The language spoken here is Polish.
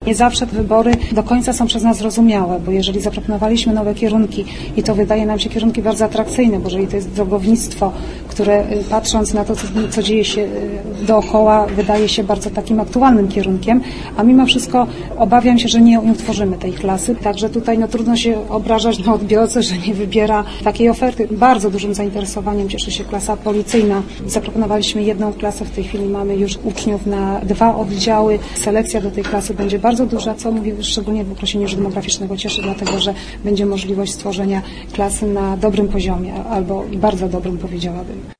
Nie zawsze te wybory do końca są przez nas zrozumiałe, bo jeżeli zaproponowaliśmy nowe kierunki i to wydaje nam się kierunki bardzo atrakcyjne, bo jeżeli to jest drogownictwo, które patrząc na to, co dzieje się dookoła, wydaje się bardzo takim aktualnym kierunkiem, a mimo wszystko obawiam się, że nie utworzymy tej klasy. Także tutaj trudno się obrażać na odbiorcę, że nie wybiera takiej oferty. Bardzo dużym zainteresowaniem cieszy się klasa policyjna. Zaproponowaliśmy jedną klasę, w tej chwili mamy już uczniów na 2 oddziały. Selekcja do tej klasy będzie bardzo duża, co mówię szczególnie w okresie demograficznego cieszy, dlatego że będzie możliwość stworzenia klasy na dobrym poziomie albo bardzo dobrym, powiedziałabym.